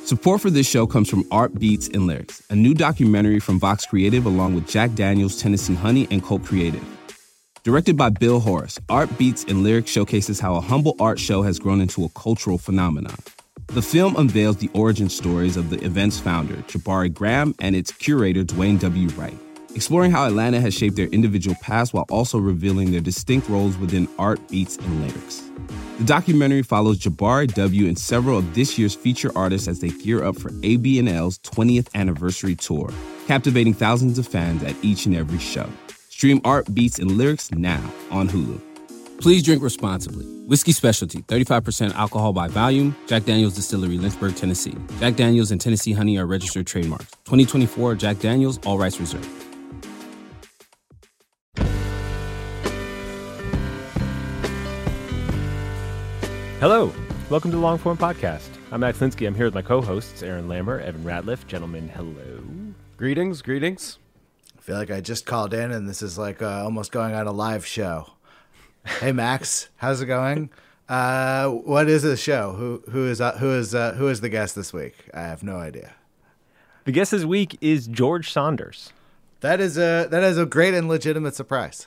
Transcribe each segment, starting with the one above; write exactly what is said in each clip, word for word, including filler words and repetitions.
Support for this show comes from Art Beats and Lyrics, a new documentary from Vox Creative along with Jack Daniels, Tennessee Honey, and Cult Creative. Directed by Bill Horace, Art Beats and Lyrics showcases how a humble art show has grown into a cultural phenomenon. The film unveils the origin stories of the event's founder, Jabari Graham, and its curator, Dwayne W. Wright, exploring how Atlanta has shaped their individual paths while also revealing their distinct roles within Art Beats and Lyrics. The documentary follows Jabari W. and several of this year's feature artists as they gear up for A B and L's twentieth anniversary tour, captivating thousands of fans at each and every show. Stream Art Beats and Lyrics now on Hulu. Please drink responsibly. Whiskey Specialty, thirty-five percent alcohol by volume. Jack Daniels Distillery, Lynchburg, Tennessee. Jack Daniels and Tennessee Honey are registered trademarks. twenty twenty-four Jack Daniels, all rights reserved. Hello, welcome to the Longform Podcast. I'm Max Linsky. I'm here with my co-hosts, Aaron Lammer, Evan Ratliff. Gentlemen, hello. Greetings, greetings. I feel like I just called in and this is like uh, almost going on a live show. Hey Max, how's it going? Uh, what is this show? Who who is uh, who is uh, who is the guest this week? I have no idea. The guest this week is George Saunders. That is a that is a great and legitimate surprise.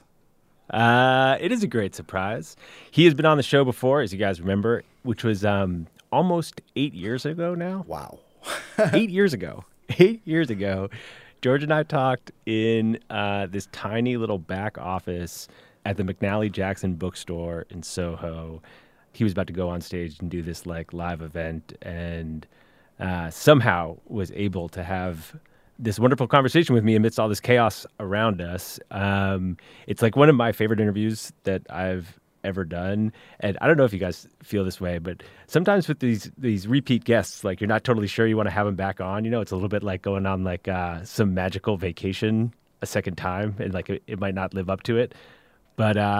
Uh, it is a great surprise. He has been on the show before, as you guys remember, which was um, almost eight years ago now. Wow. eight years ago. Eight years ago, George and I talked in uh, this tiny little back office at the McNally Jackson bookstore in Soho. He was about to go on stage and do this like live event, and uh, somehow was able to have this wonderful conversation with me amidst all this chaos around us. Um, it's like one of my favorite interviews that I've ever done. And I don't know if you guys feel this way, but sometimes with these these repeat guests, like you're not totally sure you want to have them back on. You know, it's a little bit like going on like uh, some magical vacation a second time, and like it, it might not live up to it. But uh,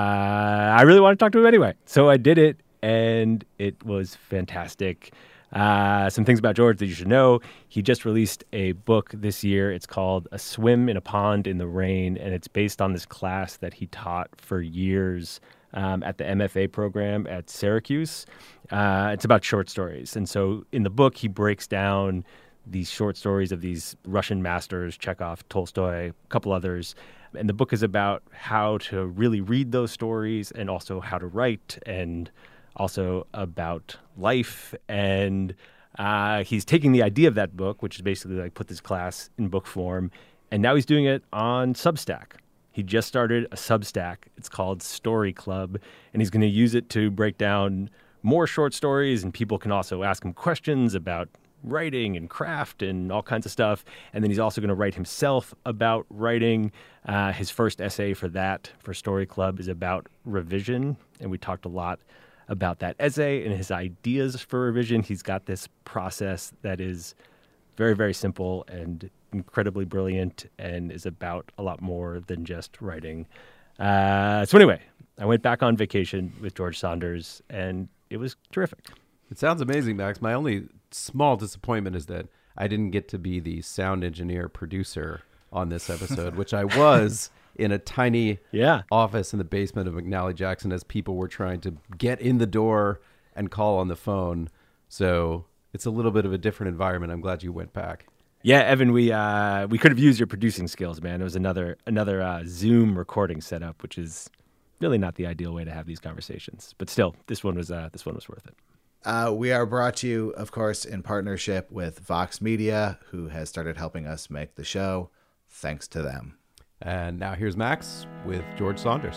I really want to talk to him anyway. So I did it, and it was fantastic. Uh, some things about George that you should know. He just released a book this year. It's called A Swim in a Pond in the Rain, and it's based on this class that he taught for years um, at the M F A program at Syracuse. Uh, it's about short stories. And so in the book, he breaks down these short stories of these Russian masters, Chekhov, Tolstoy, a couple others. And the book is about how to really read those stories and also how to write, and also about life. And uh, he's taking the idea of that book, which is basically like put this class in book form, and now he's doing it on Substack. He just started a Substack. It's called Story Club, and he's going to use it to break down more short stories, and people can also ask him questions about writing and craft and all kinds of stuff. And then he's also going to write himself about writing. Uh, his first essay for that, for Story Club, is about revision, and we talked a lot about that essay and his ideas for revision. He's got this process that is very, very simple and incredibly brilliant, and is about a lot more than just writing. Uh, so anyway, I went back on vacation with George Saunders, and it was terrific. It sounds amazing, Max. My only small disappointment is that I didn't get to be the sound engineer producer on this episode, which I was in a tiny yeah. office in the basement of McNally Jackson as people were trying to get in the door and call on the phone. So it's a little bit of a different environment. I'm glad you went back. Yeah, Evan, we uh, we could have used your producing skills, man. It was another another uh, Zoom recording setup, which is really not the ideal way to have these conversations. But still, this one was uh, this one was worth it. Uh, we are brought to you, of course, in partnership with Vox Media, who has started helping us make the show. Thanks to them. And now here's Max with George Saunders.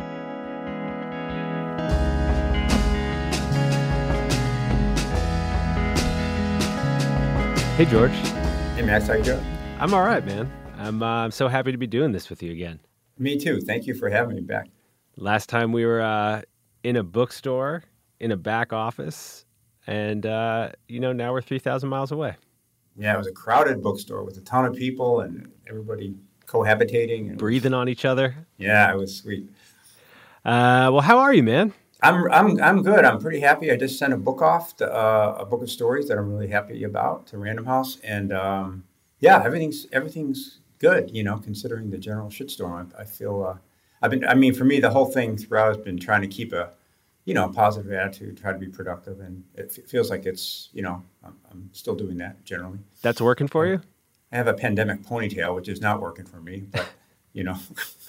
Hey, George. Hey, Max, how you doing? I'm all right, man. I'm uh, I'm so happy to be doing this with you again. Me too. Thank you for having me back. Last time we were uh, in a bookstore, in a back office, and, uh, you know, now we're three thousand miles away. Yeah, it was a crowded bookstore with a ton of people and everybody cohabitating. And breathing on each other. Yeah, it was sweet. Uh, well, how are you, man? I'm I'm I'm good. I'm pretty happy. I just sent a book off, to, uh, a book of stories that I'm really happy about to Random House, and um, yeah, everything's everything's good. You know, considering the general shitstorm, I, I feel uh, I've been. I mean, for me, the whole thing throughout has been trying to keep a you know, positive attitude, try to be productive. And it f- feels like it's, you know, I'm, I'm still doing that generally. That's working for you? I have a pandemic ponytail, which is not working for me, but, you know.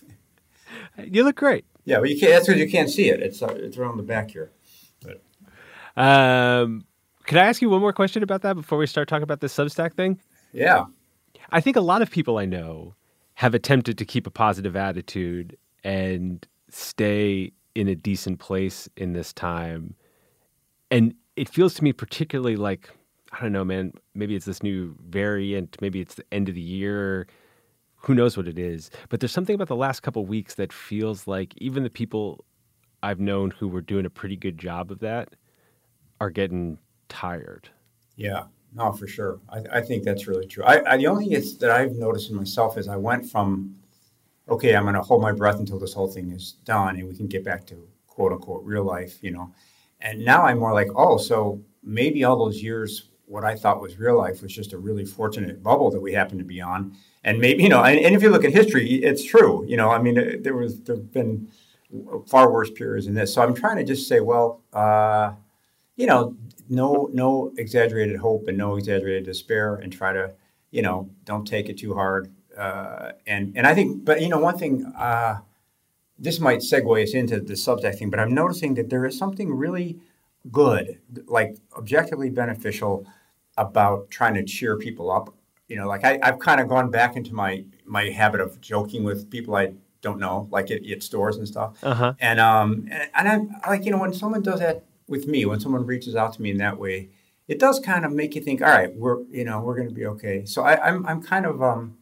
You look great. Yeah, well, you can't, that's because you can't see it. It's uh, it's around the back here. But Um, could I ask you one more question about that before we start talking about this Substack thing? yeah, I think a lot of people I know have attempted to keep a positive attitude and stay in a decent place in this time. And it feels to me particularly like, I don't know, man, maybe it's this new variant, maybe it's the end of the year, who knows what it is. But there's something about the last couple of weeks that feels like even the people I've known who were doing a pretty good job of that are getting tired. yeah, no, for sure. I, I think that's really true. I, I the only thing is that I've noticed in myself is I went from, okay, I'm going to hold my breath until this whole thing is done and we can get back to quote unquote real life, you know. And now I'm more like, oh, so maybe all those years, what I thought was real life was just a really fortunate bubble that we happened to be on. And maybe, you know, and, and if you look at history, it's true. You know, I mean, there was, there have been far worse periods than this. So I'm trying to just say, well, uh, you know, no, no exaggerated hope and no exaggerated despair, and try to, you know, don't take it too hard. Uh, and, and I think, but, you know, one thing, uh, this might segue us into the Substack thing, but I'm noticing that there is something really good, like objectively beneficial about trying to cheer people up. You know, like I, I've kind of gone back into my, my habit of joking with people I don't know, like at, at stores and stuff. Uh-huh. And, um, and, and I'm like, you know, when someone does that with me, when someone reaches out to me in that way, it does kind of make you think, all right, we're, you know, we're going to be okay. So I, I'm, I'm kind of, um,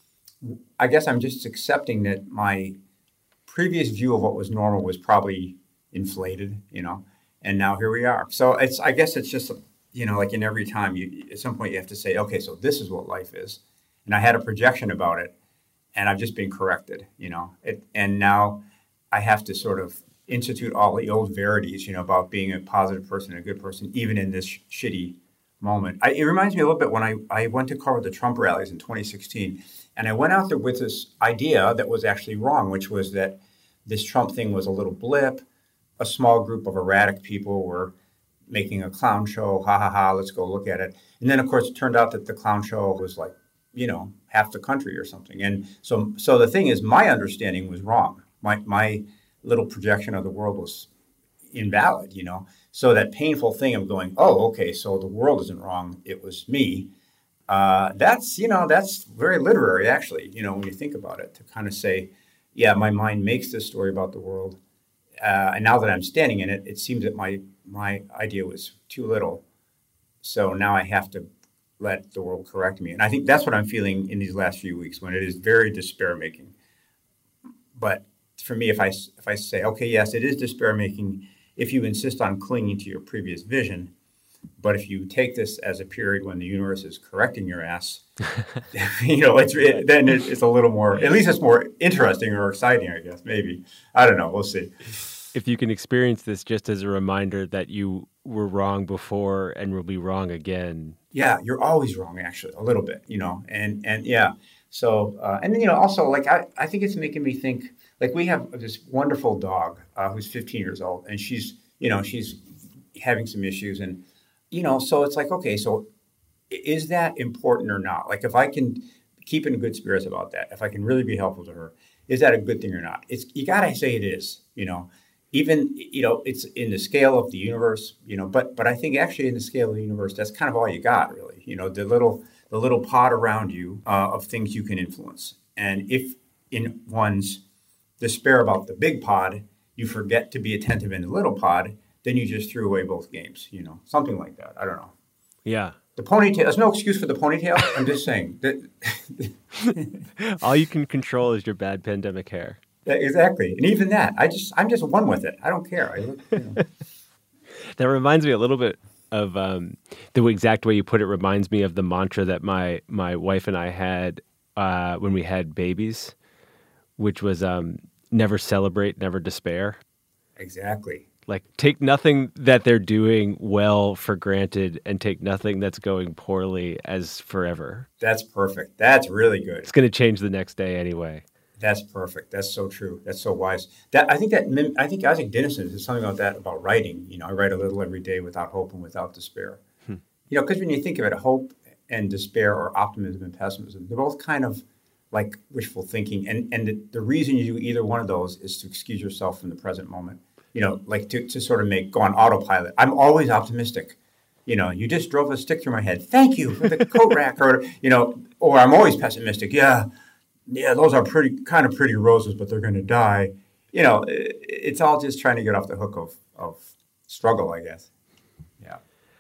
I guess I'm just accepting that my previous view of what was normal was probably inflated, you know, and now here we are. So it's, I guess it's just, you know, like in every time you, at some point you have to say, okay, so this is what life is. And I had a projection about it and I've just been corrected, you know, it, and now I have to sort of institute all the old verities, you know, about being a positive person, a good person, even in this sh- shitty moment. I, it reminds me a little bit when I, I went to cover the Trump rallies in twenty sixteen, and I went out there with this idea that was actually wrong, which was that this Trump thing was a little blip. A small group of erratic people were making a clown show. Ha ha ha, let's go look at it. And then, of course, it turned out that the clown show was like, you know, half the country or something. And so so the thing is, my understanding was wrong. My my little projection of the world was invalid, you know. So that painful thing of going, oh, okay, so the world isn't wrong, it was me. Uh, that's, you know, that's very literary, actually, you know, when you think about it, to kind of say, yeah, my mind makes this story about the world. Uh, and now that I'm standing in it, it seems that my my idea was too little. So now I have to let the world correct me. And I think that's what I'm feeling in these last few weeks, when it is very despair-making. But for me, if I, if I say, okay, yes, it is despair-making if you insist on clinging to your previous vision. But if you take this as a period when the universe is correcting your ass, you know, it's it, then it, it's a little more, at least it's more interesting or exciting, I guess, maybe. I don't know. We'll see. If you can experience this just as a reminder that you were wrong before and will be wrong again. Yeah, you're always wrong, actually, a little bit, you know, and, and yeah. So, uh, and then, you know, also, like, I, I think it's making me think, like, we have this wonderful dog uh, who's fifteen years old, and she's, you know, she's having some issues. And, you know, so it's like, okay, so is that important or not? Like, if I can keep in good spirits about that, if I can really be helpful to her, is that a good thing or not? It's, you got to say it is, you know, even, you know, it's in the scale of the universe, you know, but, but I think actually in the scale of the universe, that's kind of all you got, really, you know, the little, the little pod around you uh, of things you can influence. And if in one's despair about the big pod, you forget to be attentive in the little pod, then you just threw away both games, you know, something like that. I don't know. Yeah. The ponytail, there's no excuse for the ponytail. I'm just saying that. All you can control is your bad pandemic hair. Yeah, exactly. And even that, I just, I'm just one with it. I don't care. I, you know. That reminds me a little bit of um, the exact way you put it reminds me of the mantra that my, my wife and I had uh, when we had babies, which was um, never celebrate, never despair. Exactly. Like, take nothing that they're doing well for granted and take nothing that's going poorly as forever. That's perfect. That's really good. It's going to change the next day anyway. That's perfect. That's so true. That's so wise. That I think that mim- I think Isaac Dinesen says something about that about writing. You know, I write a little every day without hope and without despair. Hmm. You know, because when you think of it, hope and despair, or optimism and pessimism, they're both kind of like wishful thinking. And and the, the reason you do either one of those is to excuse yourself from the present moment. You know, like to, to sort of make go on autopilot. I'm always optimistic. You know, you just drove a stick through my head. Thank you for the coat rack, or you know, or I'm always pessimistic. Yeah. Yeah, those are pretty kind of pretty roses, but they're going to die. You know, it, it's all just trying to get off the hook of, of struggle, I guess. Yeah.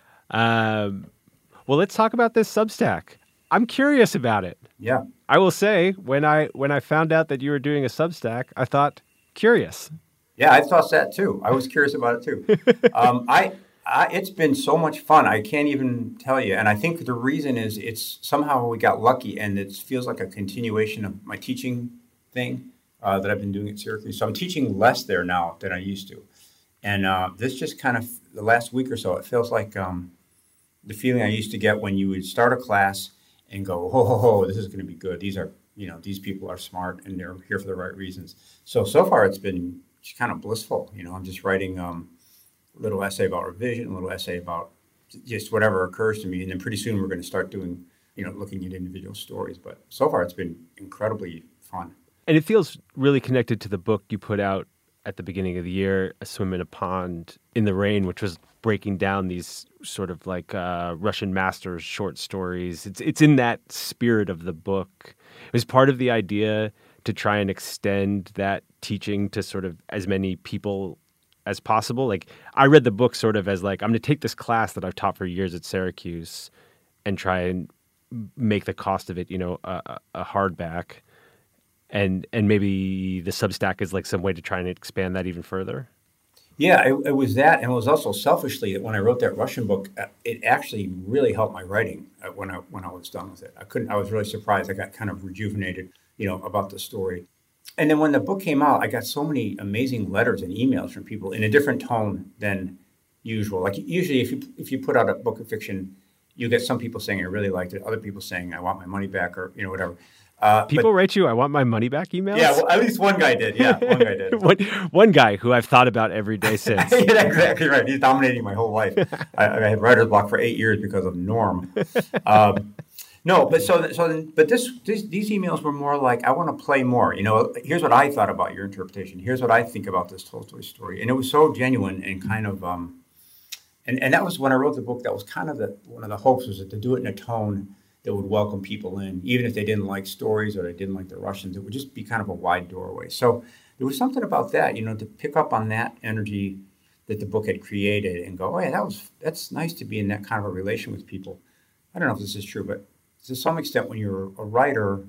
Um, well, let's talk about this Substack. I'm curious about it. Yeah. I will say, when I when I found out that you were doing a Substack, I thought, curious. Yeah, I thought that too. I was curious about it too. um, I, I it's been so much fun. I can't even tell you. And I think the reason is it's somehow we got lucky, and it feels like a continuation of my teaching thing uh, that I've been doing at Syracuse. So I'm teaching less there now than I used to. And uh, this just kind of, the last week or so, it feels like um, the feeling I used to get when you would start a class and go, ho, ho, ho, this is going to be good. These are, you know, these people are smart and they're here for the right reasons. So, so far it's been kind of blissful. You know, I'm just writing um, a little essay about revision, a little essay about just whatever occurs to me. And then pretty soon we're going to start doing, you know, looking at individual stories. But so far it's been incredibly fun. And it feels really connected to the book you put out at the beginning of the year, A Swim in a Pond in the Rain, which was breaking down these sort of like uh, Russian masters short stories. It's it's in that spirit of the book. It was part of the idea to try and extend that teaching to sort of as many people as possible. Like, I read the book sort of as like, I'm going to take this class that I've taught for years at Syracuse and try and make the cost of it, you know, a, a hardback. And and maybe the Substack is like some way to try and expand that even further. Yeah, it, it was that, and it was also selfishly that when I wrote that Russian book, it actually really helped my writing when I when I was done with it. I couldn't. I was really surprised. I got kind of rejuvenated, you know, about the story. And then when the book came out, I got so many amazing letters and emails from people in a different tone than usual. Like usually, if you if you put out a book of fiction, you get some people saying I really liked it, other people saying I want my money back, or you know whatever. Uh, People but, wise, you, I want my money back emails? Yeah, well, at least one guy did. Yeah, one guy did. one, one guy who I've thought about every day since. Yeah, exactly right. He's dominating my whole life. I, I had writer's block for eight years because of Norm. Um, no, but so so but this, this these emails were more like, I want to play more. You know, here's what I thought about your interpretation. Here's what I think about this Tolstoy story, and it was so genuine and kind of um, and and that was when I wrote the book. That was kind of the one of the hopes, was to do it in a tone that would welcome people in, even if they didn't like stories or they didn't like the Russians. It would just be kind of a wide doorway. So there was something about that, you know, to pick up on that energy that the book had created and go, oh yeah, that was that's nice to be in that kind of a relation with people. I don't know if this is true, but to some extent, when you're a writer,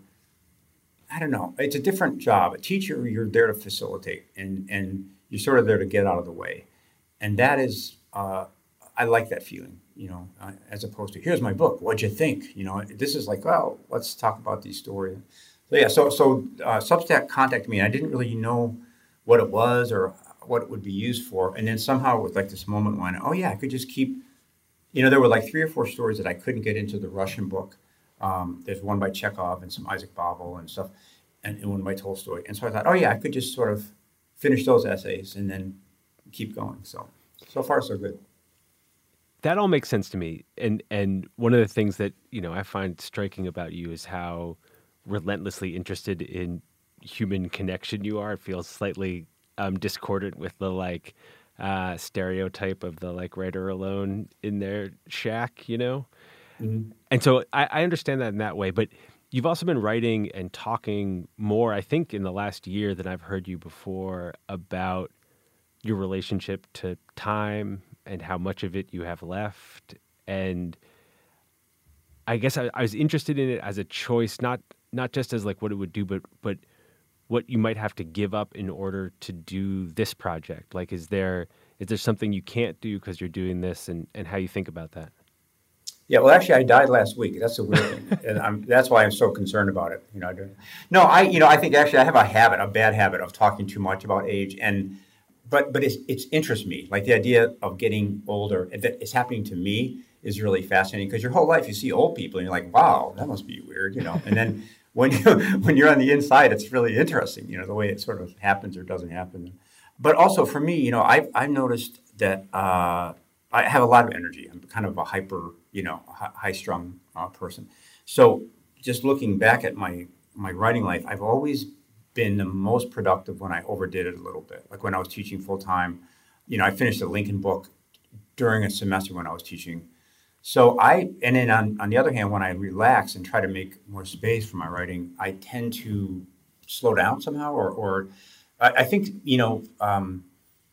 I don't know, it's a different job. A teacher, you're there to facilitate, and and you're sort of there to get out of the way, and that is, uh, I like that feeling. You know, uh, as opposed to, here's my book, what'd you think? You know, this is like, well, let's talk about these stories. So yeah, so so uh, Substack contacted me, and I didn't really know what it was or what it would be used for. And then somehow it was like this moment when, oh yeah, I could just keep, you know, there were like three or four stories that I couldn't get into the Russian book. Um, there's one by Chekhov and some Isaac Babel and stuff, and, and one by Tolstoy. And so I thought, oh yeah, I could just sort of finish those essays and then keep going. So, so far so good. That all makes sense to me. And and one of the things that, you know, I find striking about you is how relentlessly interested in human connection you are. It feels slightly um, discordant with the like uh, stereotype of the like writer alone in their shack, you know? Mm-hmm. And so I, I understand that in that way. But you've also been writing and talking more, I think, in the last year than I've heard you before about your relationship to time and how much of it you have left. And I guess I, I was interested in it as a choice, not not just as like what it would do, but but what you might have to give up in order to do this project. Like, is there is there something you can't do because you're doing this, and, and how you think about that? Yeah, well, actually, I died last week. That's a weird thing, and I'm, that's why I'm so concerned about it. You know, I don't, no, I you know I think actually I have a habit, a bad habit of talking too much about age, and but but it's it's interests me. Like the idea of getting older, that it's happening to me, is really fascinating, because your whole life you see old people and you're like, wow, that must be weird, you know. And then when you when you're on the inside, it's really interesting, you know, the way it sort of happens or doesn't happen. But also for me, you know, I've, I've noticed that uh, I have a lot of energy. I'm kind of a hyper, you know, high-strung uh, person. So just looking back at my, my writing life, I've always been the most productive when I overdid it a little bit. Like when I was teaching full-time, you know, I finished a Lincoln book during a semester when I was teaching. So I, and then on, on the other hand, when I relax and try to make more space for my writing, I tend to slow down somehow, or, or I, I think, you know, um,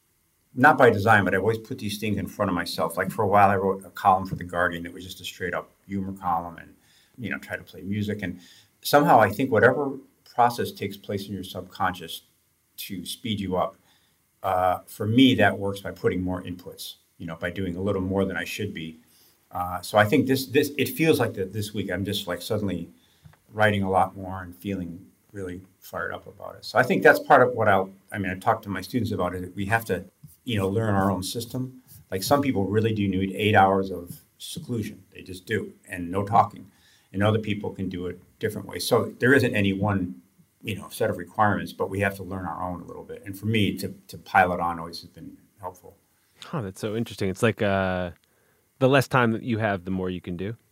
not by design, but I always put these things in front of myself. Like for a while, I wrote a column for The Guardian that was just a straight up humor column, and, you know, try to play music. And somehow I think whatever process takes place in your subconscious to speed you up, uh, for me, that works by putting more inputs, you know, by doing a little more than I should be. Uh, so I think this, this, it feels like that this week I'm just like suddenly writing a lot more and feeling really fired up about it. So I think that's part of what I'll, I mean, I talk to my students about it. We have to, you know, learn our own system. Like some people really do need eight hours of seclusion. They just do, and no talking. And other people can do it different ways. So there isn't any one, you know, set of requirements, but we have to learn our own a little bit. And for me, to, to pile it on always has been helpful. Oh, that's so interesting. It's like, uh, the less time that you have, the more you can do.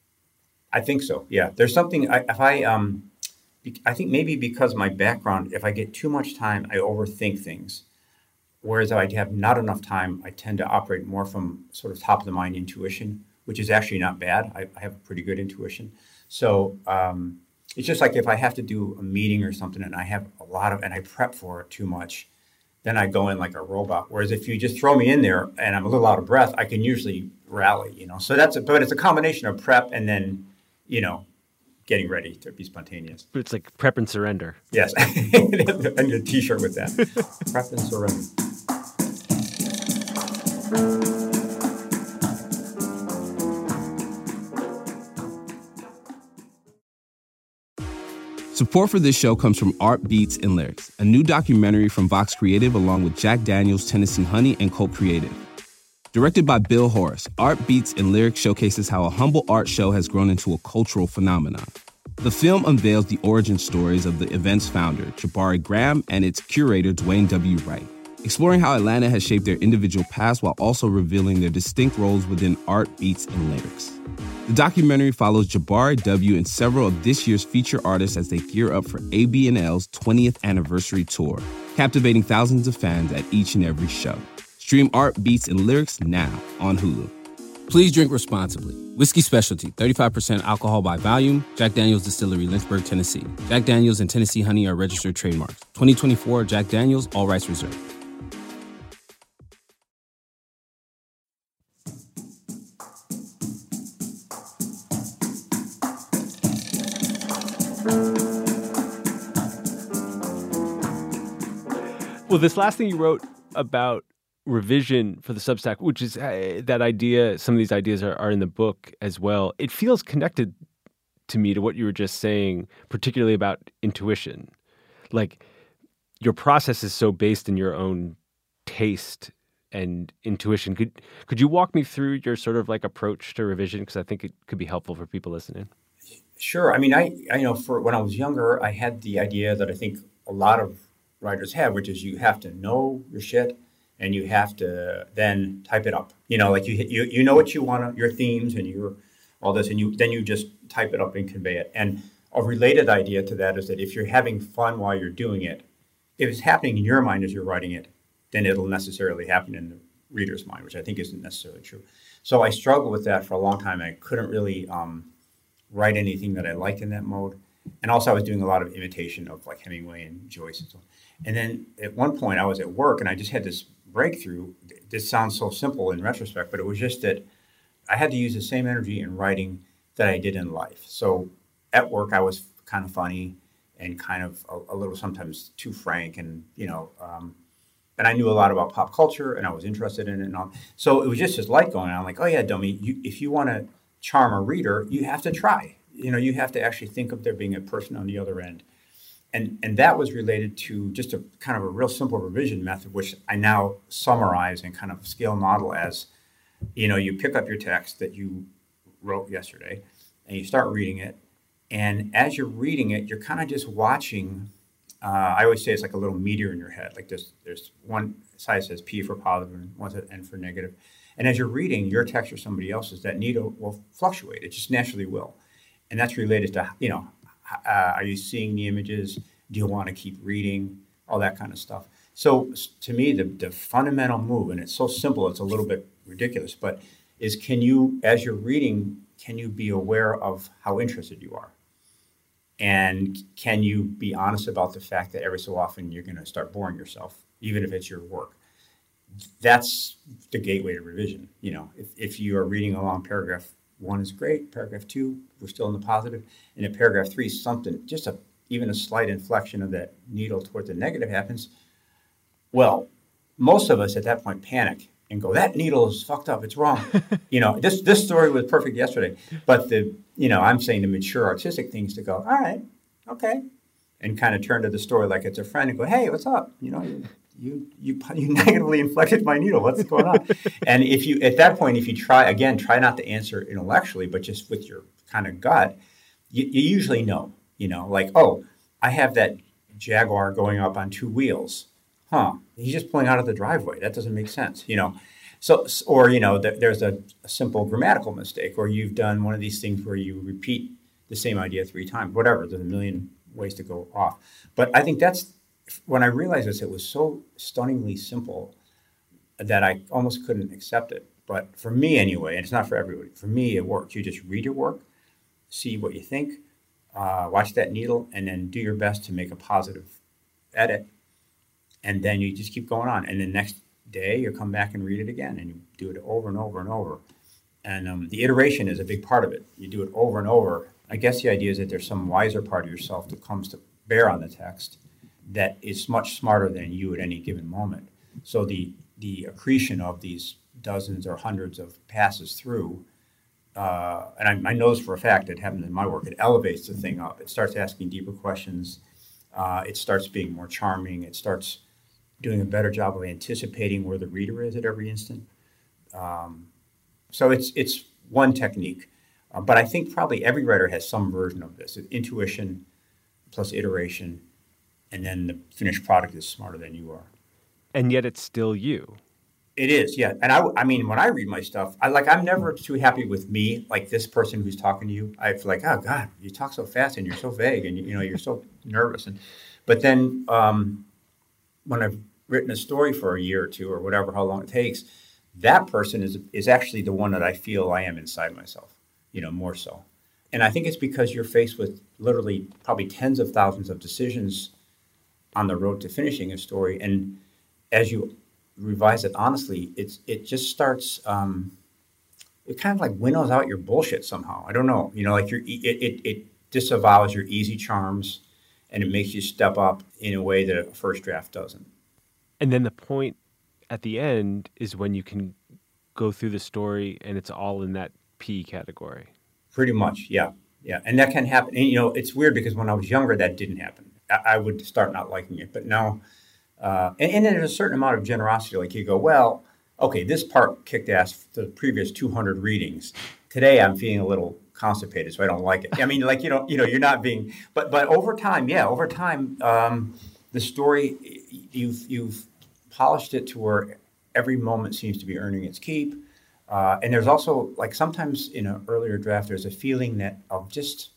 I think so. Yeah. There's something, I, if I, um, I think maybe because of my background, if I get too much time, I overthink things. Whereas if I have not enough time, I tend to operate more from sort of top of the mind intuition, which is actually not bad. I, I have a pretty good intuition. So um, it's just like if I have to do a meeting or something and I have a lot of, and I prep for it too much, then I go in like a robot. Whereas if you just throw me in there and I'm a little out of breath, I can usually rally, you know. So that's a, but it's a combination of prep and then, you know, getting ready to be spontaneous. It's like prep and surrender. Yes. I need a t-shirt with that. Prep and surrender. Support for this show comes from Art Beats and Lyrics, a new documentary from Vox Creative along with Jack Daniels, Tennessee Honey, and Colt Creative. Directed by Bill Horace, Art Beats and Lyrics showcases how a humble art show has grown into a cultural phenomenon. The film unveils the origin stories of the event's founder, Jabari Graham, and its curator, Dwayne W. Wright, exploring how Atlanta has shaped their individual paths while also revealing their distinct roles within art, beats, and lyrics. The documentary follows Jabari W. and several of this year's feature artists as they gear up for A B N L's twentieth anniversary tour, captivating thousands of fans at each and every show. Stream Art, Beats, and Lyrics now on Hulu. Please drink responsibly. Whiskey Specialty, thirty-five percent alcohol by volume. Jack Daniels Distillery, Lynchburg, Tennessee. Jack Daniels and Tennessee Honey are registered trademarks. twenty twenty-four Jack Daniels, all rights reserved. Well, this last thing you wrote about revision for the Substack, which is uh, that idea, some of these ideas are, are in the book as well. It feels connected to me to what you were just saying, particularly about intuition. Like your process is so based in your own taste and intuition. Could could you walk me through your sort of like approach to revision? Because I think it could be helpful for people listening. Sure. I mean, I, I you know, for when I was younger, I had the idea that I think a lot of writers have, which is you have to know your shit and you have to then type it up. You know, like you you you know what you want, your themes and your all this, and you then you just type it up and convey it. And a related idea to that is that if you're having fun while you're doing it, if it's happening in your mind as you're writing it, then it'll necessarily happen in the reader's mind, which I think isn't necessarily true. So I struggled with that for a long time. I couldn't really um, write anything that I liked in that mode. And also I was doing a lot of imitation of like Hemingway and Joyce and so on. And then at one point I was at work and I just had this breakthrough. This sounds so simple in retrospect, but it was just that I had to use the same energy in writing that I did in life. So at work I was kind of funny and kind of a, a little sometimes too frank, and you know, um, and I knew a lot about pop culture and I was interested in it and all. So it was just this light going on. I'm like, oh yeah, dummy, you, if you want to charm a reader, you have to try. You know, you have to actually think of there being a person on the other end. And and that was related to just a kind of a real simple revision method, which I now summarize and kind of scale model as, you know, you pick up your text that you wrote yesterday and you start reading it And as you're reading it, you're kind of just watching. Uh, I always say it's like a little meter in your head. Like there's there's one side says P for positive and one says N for negative. And as you're reading your text or somebody else's, that needle will fluctuate. It just naturally will. And that's related to, you know, uh, are you seeing the images? Do you want to keep reading? All that kind of stuff. So to me, the, the fundamental move, and it's so simple, it's a little bit ridiculous, but is can you, as you're reading, can you be aware of how interested you are? And can you be honest about the fact that every so often you're going to start boring yourself, even if it's your work? That's the gateway to revision. You know, if, if you are reading along, paragraph one is great, paragraph two, we're still in the positive, and in paragraph three, something, just a even a slight inflection of that needle toward the negative happens, well, most of us at that point panic and go, that needle is fucked up, it's wrong. You know, this this story was perfect yesterday. But the, you know, I'm saying the mature artistic things to go, all right, okay. And kind of turn to the story like it's a friend and go, hey, what's up? You know, you you you, you negatively inflected my needle. What's going on? And if you, at that point, if you try, again, try not to answer intellectually, but just with your kind of gut, you, you usually know. You know, like, oh, I have that Jaguar going up on two wheels. Huh, he's just pulling out of the driveway. That doesn't make sense, you know. So, or, you know, th- there's a, a simple grammatical mistake, or you've done one of these things where you repeat the same idea three times, whatever. There's a million ways to go off. But I think that's, when I realized this, it was so stunningly simple that I almost couldn't accept it. But for me anyway, and it's not for everybody, for me it works. You just read your work, see what you think, Uh, watch that needle, and then do your best to make a positive edit. And then you just keep going on. And the next day, you come back and read it again, and you do it over and over and over. And um, the iteration is a big part of it. You do it over and over. I guess the idea is that there's some wiser part of yourself that comes to bear on the text that is much smarter than you at any given moment. So the the accretion of these dozens or hundreds of passes through, Uh, and I, I know this for a fact, it happens in my work, it elevates the thing up. It starts asking deeper questions. Uh, it starts being more charming. It starts doing a better job of anticipating where the reader is at every instant. Um, so it's it's one technique. Uh, but I think probably every writer has some version of this. Intuition plus iteration, and then the finished product is smarter than you are. And yet it's still you. It is, yeah. And I, I mean, when I read my stuff, I like, I'm never too happy with me, like this person who's talking to you. I feel like, oh God, you talk so fast and you're so vague and you know, you're so nervous. And, but then um, when I've written a story for a year or two or whatever, how long it takes, that person is, is actually the one that I feel I am inside myself, you know, more so. And I think it's because you're faced with literally probably tens of thousands of decisions on the road to finishing a story. And as you revise it honestly, it's it just starts um it kind of like winnows out your bullshit somehow. I don't know, you know, like your it, it it disavows your easy charms, and it makes you step up in a way that a first draft doesn't. And then the point at the end is when you can go through the story and it's all in that P category. Pretty much, yeah, yeah. And that can happen. And you know, it's weird because when I was younger, that didn't happen. I, I would start not liking it, but now. Uh, and, and then there's a certain amount of generosity. Like you go, well, okay, this part kicked ass the previous two hundred readings. Today I'm feeling a little constipated, so I don't like it. I mean, like, you know, you know, you're not being, but but over time, yeah, over time, um, the story, you've you've polished it to where every moment seems to be earning its keep. Uh, and there's also, like, sometimes in an earlier draft, there's a feeling that of just,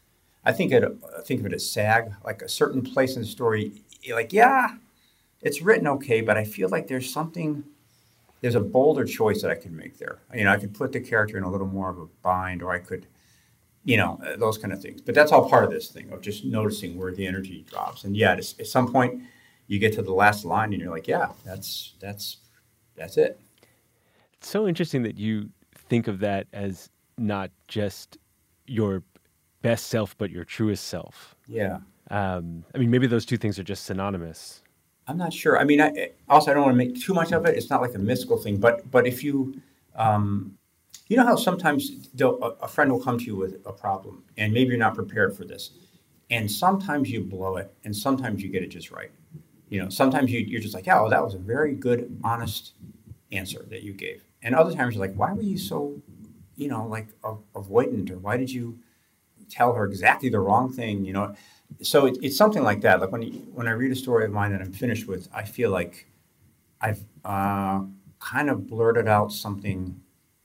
I think it, think of it as sag, like a certain place in the story, like, yeah, it's written okay, but I feel like there's something, there's a bolder choice that I could make there. You know, I could put the character in a little more of a bind, or I could, you know, those kind of things. But that's all part of this thing of just noticing where the energy drops. And yeah, at some point you get to the last line and you're like, yeah, that's that's that's it. It's so interesting that you think of that as not just your best self, but your truest self. Yeah. Um, I mean, maybe those two things are just synonymous. I'm not sure. I mean, I, also, I don't want to make too much of it. It's not like a mystical thing, but but if you, um, you know how sometimes a, a friend will come to you with a problem, and maybe you're not prepared for this, and sometimes you blow it, and sometimes you get it just right. You know, sometimes you, you're just like, yeah, oh, that was a very good, honest answer that you gave, and other times you're like, why were you so, you know, like avoidant, or why did you tell her exactly the wrong thing, you know. So it, it's something like that. Like when you, when I read a story of mine that I'm finished with, I feel like I've uh, kind of blurted out something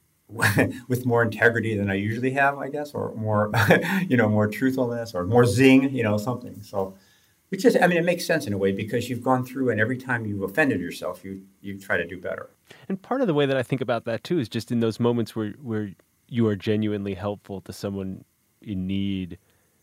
with more integrity than I usually have, I guess, or more, you know, more truthfulness or more zing, you know, something. So, which is, I mean, it makes sense in a way because you've gone through and every time you've offended yourself, you you try to do better. And part of the way that I think about that too is just in those moments where where you are genuinely helpful to someone in need,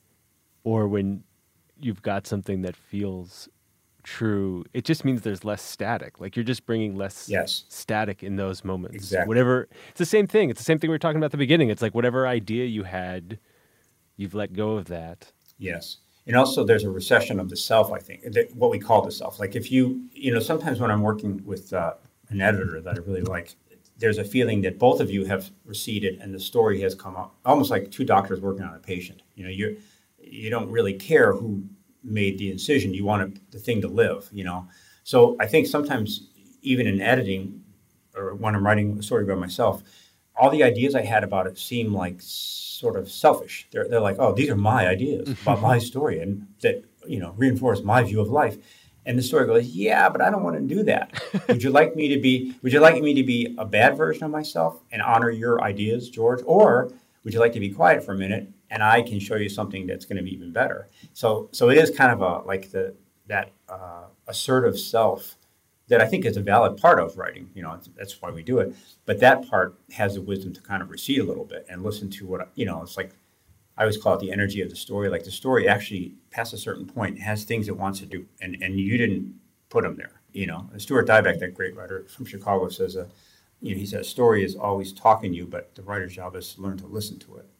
or when you've got something that feels true, it just means there's less static. Like you're just bringing less yes. static in those moments. Exactly. Whatever, it's the same thing. It's the same thing we were talking about at the beginning. It's like whatever idea you had, you've let go of that. Yes. And also there's a recession of the self, I think, what we call the self. Like if you, you know, sometimes when I'm working with uh, an editor that I really like, there's a feeling that both of you have receded and the story has come up, almost like two doctors working on a patient. You know, you're, you don't really care who made the incision. You want the thing to live, you know. So I think sometimes even in editing or when I'm writing a story by myself, all the ideas I had about it seem like sort of selfish. They're they're like, oh, these are my ideas about my story and that, you know, reinforce my view of life. And the story goes, yeah, but I don't want to do that. Would you like me to be, would you like me to be a bad version of myself and honor your ideas, George? Or would you like to be quiet for a minute and I can show you something that's going to be even better? So so it is kind of a, like the that uh, assertive self that I think is a valid part of writing. You know, that's why we do it. But that part has the wisdom to kind of recede a little bit and listen to what, you know, it's like, I always call it the energy of the story. Like the story actually, past a certain point, has things it wants to do, and, and you didn't put them there. You know, Stuart Dybek, that great writer from Chicago, says, uh, you know, he says, story is always talking to you, but the writer's job is to learn to listen to it.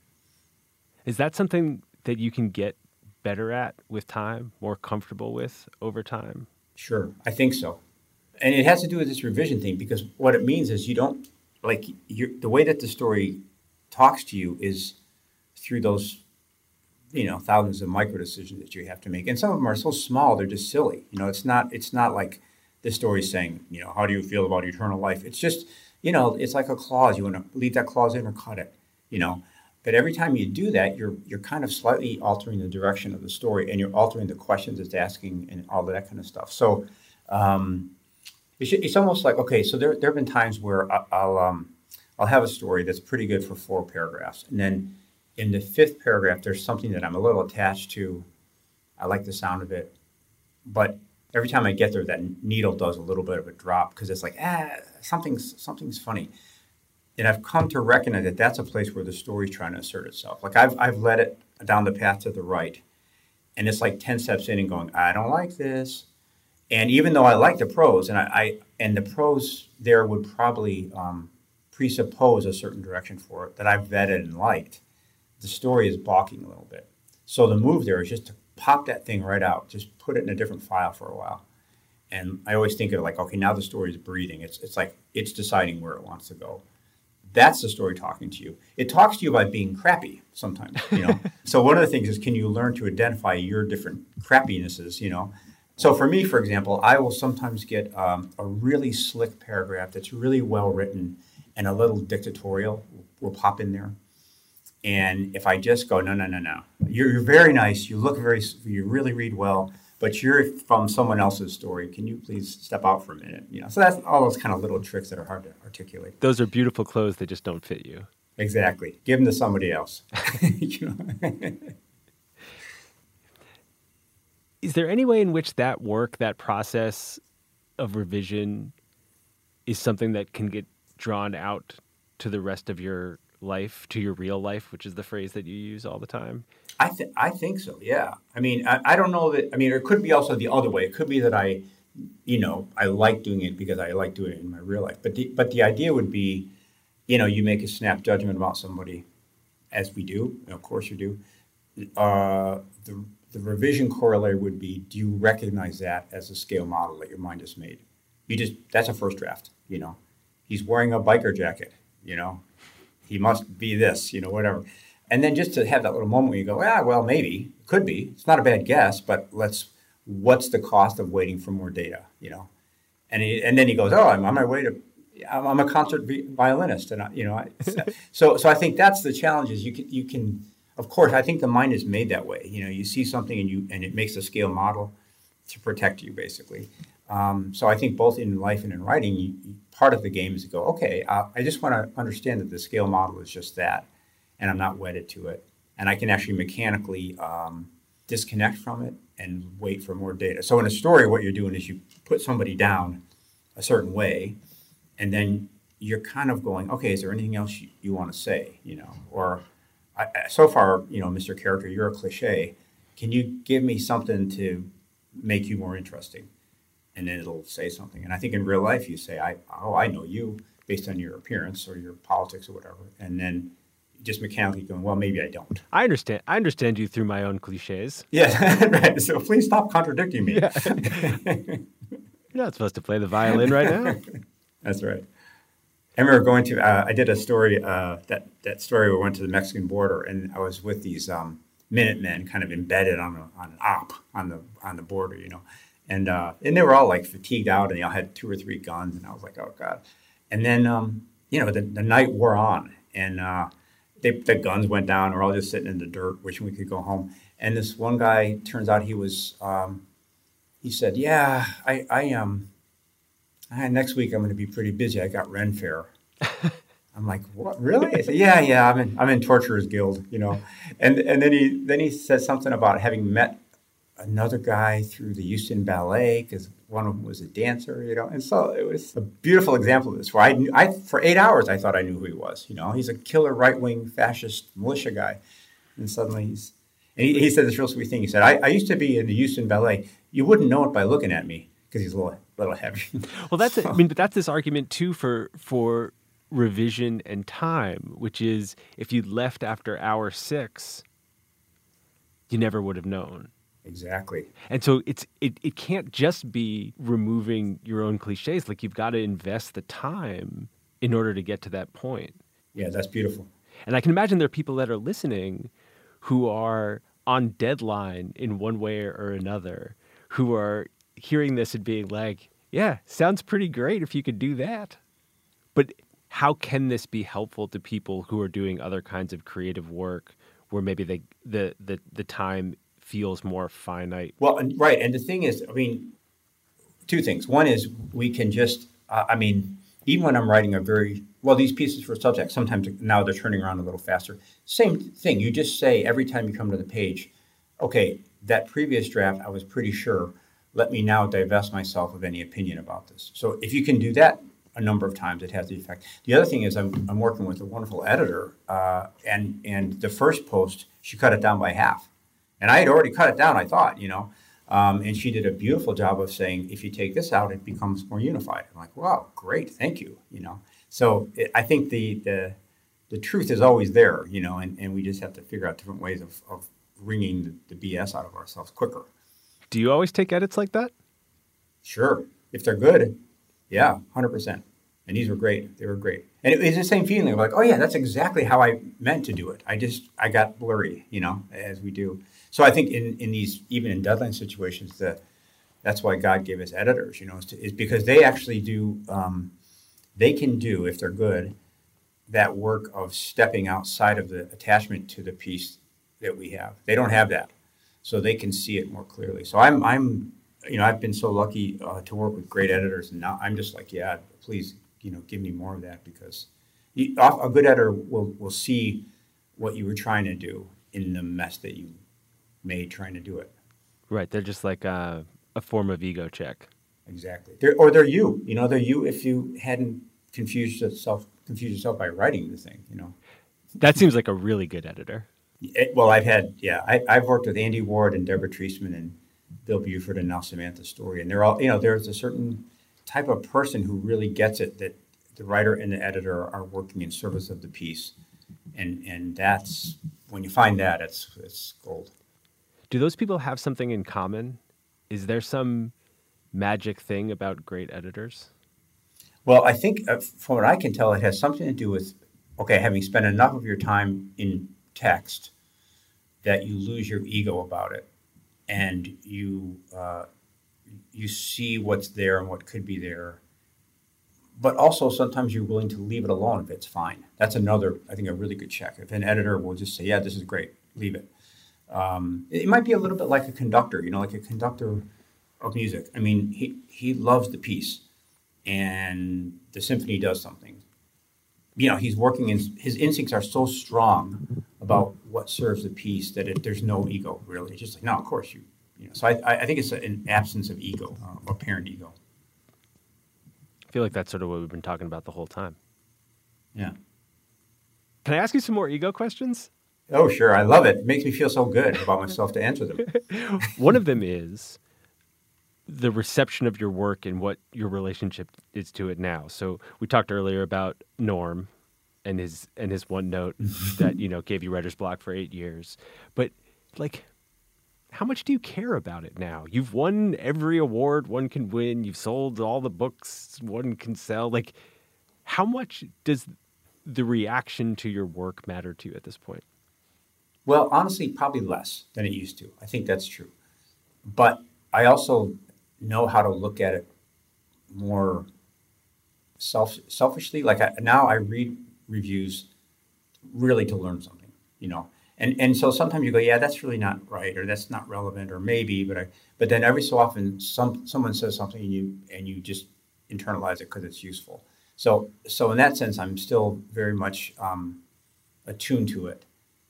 Is that something that you can get better at with time, more comfortable with over time? Sure, I think so. And it has to do with this revision thing, because what it means is you don't, like, you're, the way that the story talks to you is through those, you know, thousands of micro decisions that you have to make. And some of them are so small, they're just silly. You know, it's not, it's not like this story saying, you know, how do you feel about eternal life? It's just, you know, it's like a clause. You want to leave that clause in or cut it, you know. But every time you do that, you're you're kind of slightly altering the direction of the story, and you're altering the questions it's asking and all of that kind of stuff. So um, it's, it's almost like, okay, so there there have been times where I, I'll um, I'll have a story that's pretty good for four paragraphs, and then in the fifth paragraph, there's something that I'm a little attached to. I like the sound of it, but every time I get there, that needle does a little bit of a drop because it's like, ah, something's something's funny. And I've come to recognize that that's a place where the story's trying to assert itself. Like I've I've led it down the path to the right, and it's like ten steps in and going, I don't like this. And even though I like the prose, and I, I and the prose there would probably um, presuppose a certain direction for it that I've vetted and liked, the story is balking a little bit. So the move there is just to pop that thing right out, just put it in a different file for a while. And I always think of it like, okay, now the story is breathing. It's it's like it's deciding where it wants to go. That's the story talking to you. It talks to you by being crappy sometimes, you know. So one of the things is, can you learn to identify your different crappinesses, you know? So for me, for example, I will sometimes get um, a really slick paragraph that's really well written, and a little dictatorial will pop in there. And if I just go, no, no, no, no, you're, you're very nice, you look very, you really read well, but you're from someone else's story. Can you please step out for a minute? You know, so that's all those kind of little tricks that are hard to articulate. Those are beautiful clothes that just don't fit you. Exactly. Give them to somebody else. You know? Is there any way in which that work, that process of revision, is something that can get drawn out to the rest of your life, to your real life, which is the phrase that you use all the time? I think I think so. Yeah. I mean, I, I don't know that. I mean, it could be also the other way. It could be that I, you know, I like doing it because I like doing it in my real life. But the but the idea would be, you know, you make a snap judgment about somebody, as we do. And of course, you do. Uh, the the revision corollary would be: do you recognize that as a scale model that your mind has made? You just that's a first draft. You know, he's wearing a biker jacket. You know, he must be this. You know, whatever. And then just to have that little moment where you go, ah, well, maybe, it could be. It's not a bad guess, but let's, what's the cost of waiting for more data, you know? And he, and then he goes, oh, I'm on my way to, I'm, I'm a concert violinist. And, I, you know, I, so so I think that's the challenge is you can, you can, of course, I think the mind is made that way. You know, you see something and you and it makes a scale model to protect you, basically. Um, so I think both in life and in writing, you, you, part of the game is to go, okay, uh, I just want to understand that the scale model is just that, and I'm not wedded to it, and I can actually mechanically um, disconnect from it and wait for more data. So in a story, what you're doing is you put somebody down a certain way, and then you're kind of going, okay, is there anything else you, you want to say, you know, or I, so far, you know, Mister Character, you're a cliche. Can you give me something to make you more interesting? And then it'll say something. And I think in real life, you say, I, oh, I know you based on your appearance or your politics or whatever. And then just mechanically going, well, maybe I don't. I understand. I understand you through my own cliches. Yeah, right. So please stop contradicting me. Yeah. You're not supposed to play the violin right now. That's right. I remember going to, uh, I did a story, uh, that, that story where we went to the Mexican border, and I was with these um, Minutemen kind of embedded on, a, on an op on the on the border, you know. And uh, and they were all like fatigued out, and they all had two or three guns, and I was like, oh, God. And then, um, you know, the, the night wore on, and uh, they, the guns went down. We're all just sitting in the dirt, wishing we could go home. And this one guy, turns out he was, um, he said, yeah, I, I um, I, next week I'm going to be pretty busy. I got Ren Fair. I'm like, what? Really? I said, yeah, yeah. I'm in I'm in Torturers Guild, you know. And and then he then he said something about having met another guy through the Houston Ballet because one of them was a dancer, you know. And so it was a beautiful example of this. Where I, knew, I for eight hours I thought I knew who he was. You know, he's a killer right wing fascist militia guy, and suddenly he's. And he, he said this real sweet thing. He said, I, I used to be in the Houston Ballet. You wouldn't know it by looking at me because he's a little little heavy. Well, that's I mean, but that's this argument too for for. revision and time, which is if you left after hour six, you never would have known. Exactly. And so it's it, it can't just be removing your own cliches. Like you've got to invest the time in order to get to that point. Yeah, that's beautiful. And I can imagine there are people that are listening who are on deadline in one way or another, who are hearing this and being like, yeah, sounds pretty great if you could do that. But how can this be helpful to people who are doing other kinds of creative work where maybe they, the, the, the time feels more finite? Well, and, right. And the thing is, I mean, two things. One is we can just, uh, I mean, even when I'm writing a very, well, these pieces for subjects, sometimes now they're turning around a little faster. Same thing. You just say every time you come to the page, okay, that previous draft, I was pretty sure. Let me now divest myself of any opinion about this. So if you can do that a number of times, it has the effect. The other thing is I'm, I'm working with a wonderful editor, uh, and and the first post, she cut it down by half. And I had already cut it down, I thought, you know. Um, and she did a beautiful job of saying, if you take this out, it becomes more unified. I'm like, wow, great, thank you, you know. So it, I think the, the the truth is always there, you know, and, and we just have to figure out different ways of, of wringing the, the B S out of ourselves quicker. Do you always take edits like that? Sure. If they're good. Yeah, one hundred percent. And these were great. They were great. And it was the same feeling of like, oh, yeah, that's exactly how I meant to do it. I just, I got blurry, you know, as we do. So I think in, in these, even in deadline situations, the, that's why God gave us editors, you know, is, to, is because they actually do, um, they can do, if they're good, that work of stepping outside of the attachment to the piece that we have. They don't have that. So they can see it more clearly. So I'm, I'm, you know, I've been so lucky uh, to work with great editors, and now I'm just like, yeah, please, you know, give me more of that, because you, a good editor will will see what you were trying to do in the mess that you made trying to do it. Right. They're just like a, a form of ego check. Exactly. They're, or they're you. You know, they're you if you hadn't confused yourself, confused yourself by writing the thing. You know. That seems like a really good editor. It, well, I've had, yeah, I, I've worked with Andy Ward and Deborah Treisman and Bill Buford and now Samantha Story, and they're all, you know, there's a certain type of person who really gets it, that the writer and the editor are working in service of the piece, and and that's when you find that, it's it's gold. Do those people have something in common? Is there some magic thing about great editors? Well, I think uh, from what I can tell, it has something to do with, okay, having spent enough of your time in text that you lose your ego about it, and you uh, you see what's there and what could be there. But also sometimes you're willing to leave it alone if it's fine. That's another, I think, a really good check. If an editor will just say, yeah, this is great, leave it. Um, it might be a little bit like a conductor, you know, like a conductor of music. I mean, he, he loves the piece, and the symphony does something. You know, he's working in, his instincts are so strong about what serves the piece that it, there's no ego, really. It's just like, no, of course you, you know. So I, I think it's an absence of ego, uh, or parent ego. I feel like that's sort of what we've been talking about the whole time. Yeah. Can I ask you some more ego questions? Oh, sure. I love it. It makes me feel so good about myself to answer them. One of them is the reception of your work and what your relationship is to it now. So we talked earlier about Norm and his and his one note that, you know, gave you writer's block for eight years. But like, how much do you care about it now? You've won every award one can win. You've sold all the books one can sell. Like, how much does the reaction to your work matter to you at this point? Well, honestly, probably less than it used to. I think that's true. But I also know how to look at it more self selfishly. Like I, now I read reviews really to learn something, you know. And and so sometimes you go, yeah, that's really not right, or that's not relevant, or maybe, but I but then every so often some someone says something and you and you just internalize it because it's useful. So so in that sense, I'm still very much um, attuned to it.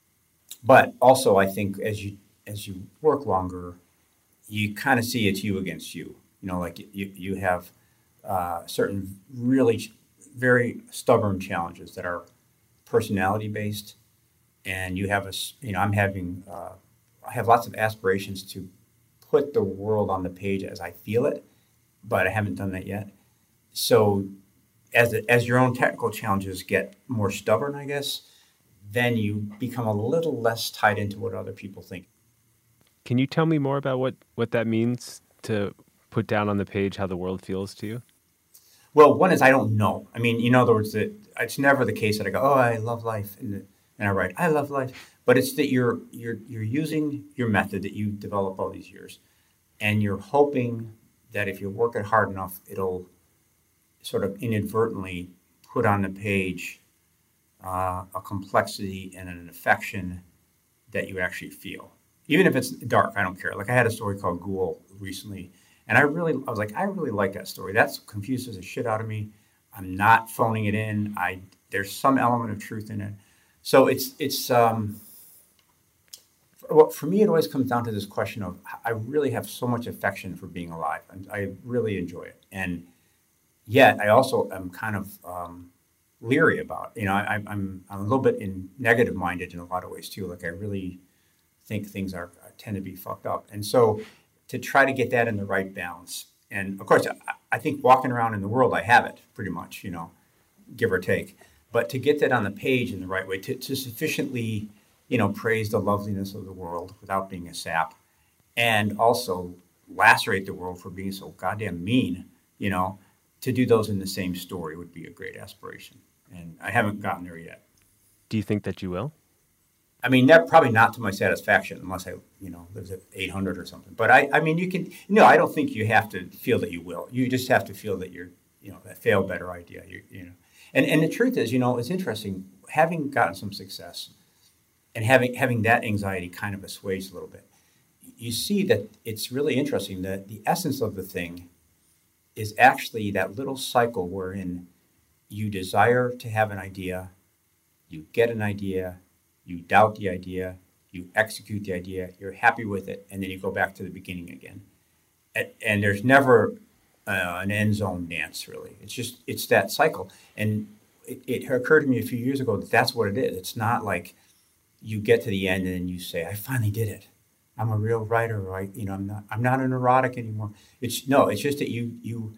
But also, I think as you as you work longer, you kind of see it's you against you. You know, like you you have uh, certain really very stubborn challenges that are personality based, and you have a you know I'm having uh, I have lots of aspirations to put the world on the page as I feel it, but I haven't done that yet. So as as your own technical challenges get more stubborn, I guess, then you become a little less tied into what other people think. Can you tell me more about what, what that means to put down on the page how the world feels to you? Well, one is I don't know. I mean, in other words, that it's never the case that I go, oh, I love life, and, and I write, I love life. But it's that you're you're you're using your method that you developed all these years, and you're hoping that if you work it hard enough, it'll sort of inadvertently put on the page uh, a complexity and an affection that you actually feel. Even if it's dark, I don't care. Like I had a story called Ghoul recently, and I really, I was like, I really like that story. That's confuses the shit out of me. I'm not phoning it in. I there's some element of truth in it. So it's it's um, for, well, for me, it always comes down to this question of I really have so much affection for being alive, and I really enjoy it. And yet, I also am kind of um, leery about it. You know, I, I'm I'm a little bit in negative minded in a lot of ways too. Like I really think things are tend to be fucked up, and so to try to get that in the right balance. And of course, I, I think walking around in the world, I have it pretty much, you know, give or take. But to get that on the page in the right way, to, to sufficiently, you know, praise the loveliness of the world without being a sap, and also lacerate the world for being so goddamn mean, you know, to do those in the same story would be a great aspiration. And I haven't gotten there yet. Do you think that you will? I mean, that probably not to my satisfaction, unless I, you know, lives at eight hundred or something. But I, I mean, you can, no, I don't think you have to feel that you will. You just have to feel that you're, you know, that fail better idea, you, you know. And and the truth is, you know, it's interesting, having gotten some success and having having that anxiety kind of assuaged a little bit, you see that it's really interesting that the essence of the thing is actually that little cycle wherein you desire to have an idea, you get an idea, you doubt the idea, you execute the idea, you're happy with it, and then you go back to the beginning again. And, and there's never uh, an end zone dance, really. It's just, it's that cycle. And it, it occurred to me a few years ago that that's what it is. It's not like you get to the end and then you say, I finally did it. I'm a real writer, right? You know, I'm not, I'm not a neurotic anymore. It's no, it's just that you, you,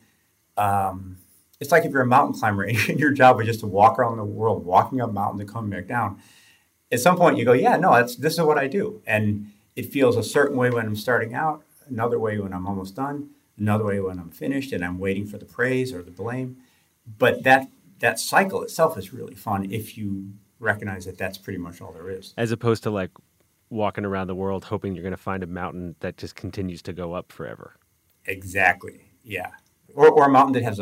um, it's like if you're a mountain climber and your job is just to walk around the world, walking up mountains and coming back down. At some point you go, yeah, no, that's, this is what I do. And it feels a certain way when I'm starting out, another way when I'm almost done, another way when I'm finished and I'm waiting for the praise or the blame. But that, that cycle itself is really fun if you recognize that that's pretty much all there is. As opposed to like walking around the world hoping you're going to find a mountain that just continues to go up forever. Exactly. Yeah. Or, or a mountain that has a,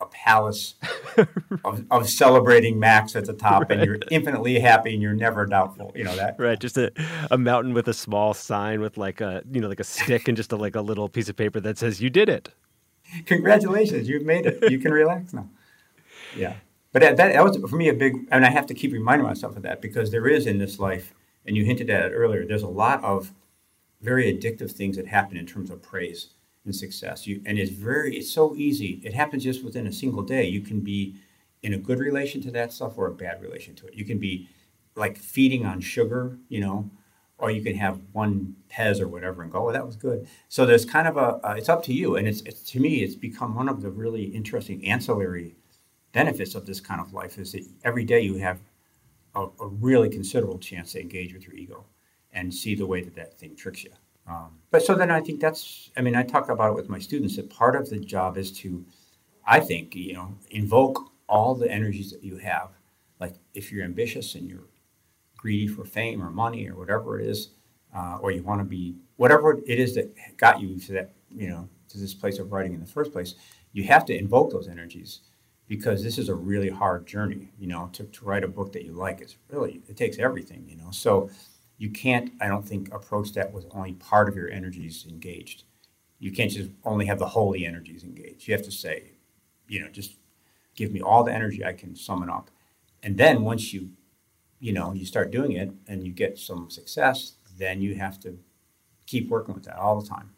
a palace of, of celebrating Max at the top, Right. and you're infinitely happy, and you're never doubtful. You know that. Right, just a, a mountain with a small sign with like a you know like a stick and just a, like a little piece of paper that says you did it. Congratulations, you've made it. You can relax now. Yeah, but that, that was for me a big, and I have to keep reminding myself of that because there is in this life, and you hinted at it earlier. There's a lot of very addictive things that happen in terms of praise and success. You and it's very, it's so easy. It happens just within a single day. You can be in a good relation to that stuff or a bad relation to it. You can be like feeding on sugar, you know, or you can have one Pez or whatever and go, oh, that was good. So there's kind of a, uh, it's up to you. And it's, it's to me, it's become one of the really interesting ancillary benefits of this kind of life is that every day you have a, a really considerable chance to engage with your ego and see the way that that thing tricks you. Um, but so then I think that's, I mean, I talk about it with my students that part of the job is to, I think, you know, invoke all the energies that you have. Like if you're ambitious and you're greedy for fame or money or whatever it is, uh, or you want to be, whatever it is that got you to that, you know, to this place of writing in the first place, you have to invoke those energies because this is a really hard journey, you know, to, to write a book that you like. It's really, it takes everything, you know, so you can't, I don't think, approach that with only part of your energies engaged. You can't just only have the holy energies engaged. You have to say, you know, just give me all the energy I can summon up. And then once you, you know, you start doing it and you get some success, then you have to keep working with that all the time.